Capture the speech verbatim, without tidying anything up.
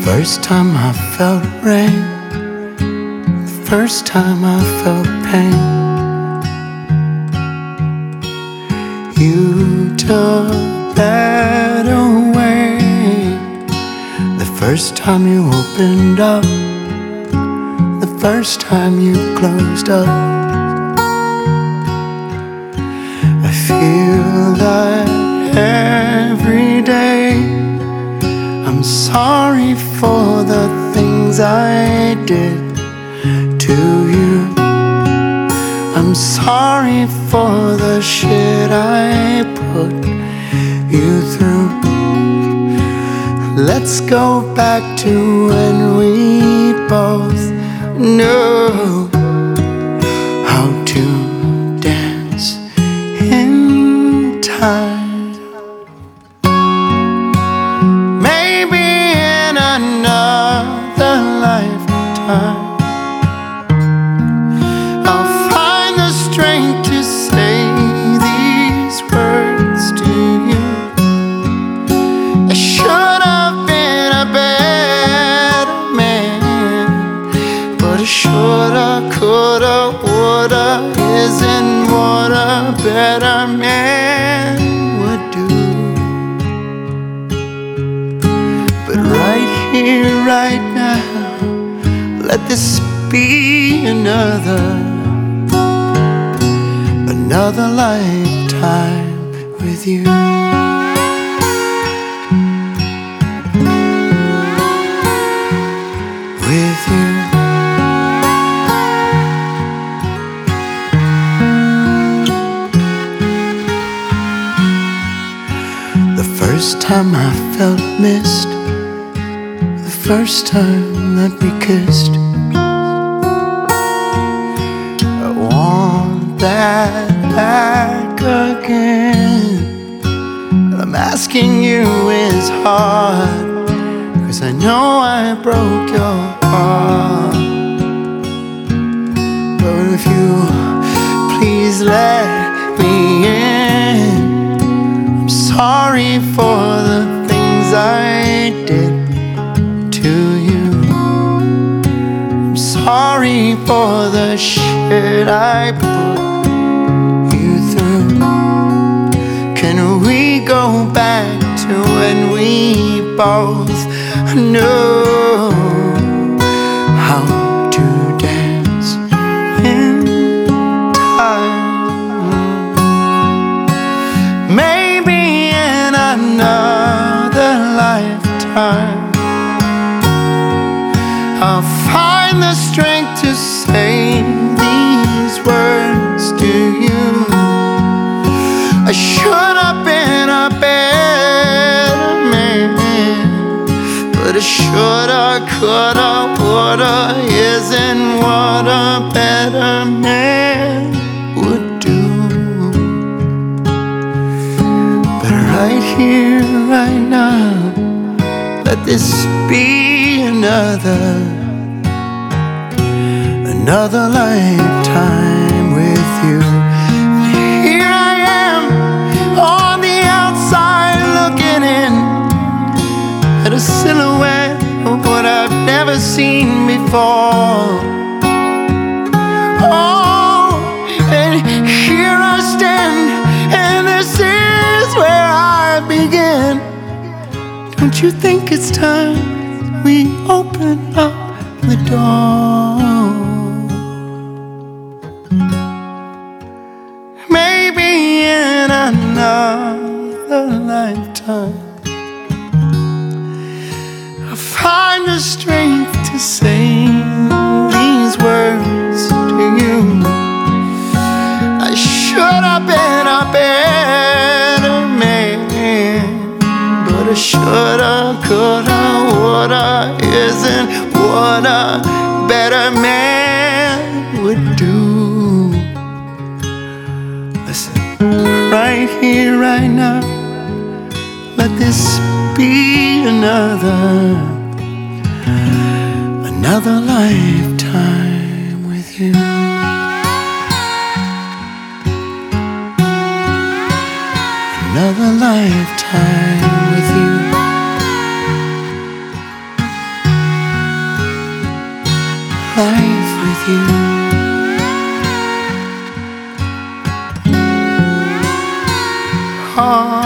First time I felt rain, the first time I felt pain, you took that away. The first time you opened up, the first time you closed up, I feel that every day. I'm sorry for the things I did to you. I'm sorry for the shit I put you through. Let's go back to when we both knew how to dance in time. Another lifetime, I'll find the strength to say these words to you. I should have been a better man, but a shoulda, coulda, woulda isn't what a better man would do. But right here, right now, let this be another, another lifetime with you. With you. The first time I felt missed, first time that we kissed, I want that back again. And I'm asking you is hard, 'cause I know I broke your heart. But if you please let me in, I'm sorry for the things I did to you. I'm sorry for the shit I put you through. Can we go back to when we both knew how to dance in time? Maybe in another lifetime I'll find the strength to say these words to you. I should have been a better man, but a shoulda, coulda, woulda isn't what a better man would do. But right here, right now, let this be another, another lifetime with you. Here I am on the outside looking in at a silhouette of what I've never seen before. Oh, and here I stand, and this is where I begin. Don't you think it's time we open up the door? Maybe in another lifetime I'll find the strength to say these words to you. I should have been a better man, but I shoulda, coulda, woulda isn't what a better man would do. Listen, right here, right now, let this be another, another lifetime with you. Another lifetime with you. life with you. Oh.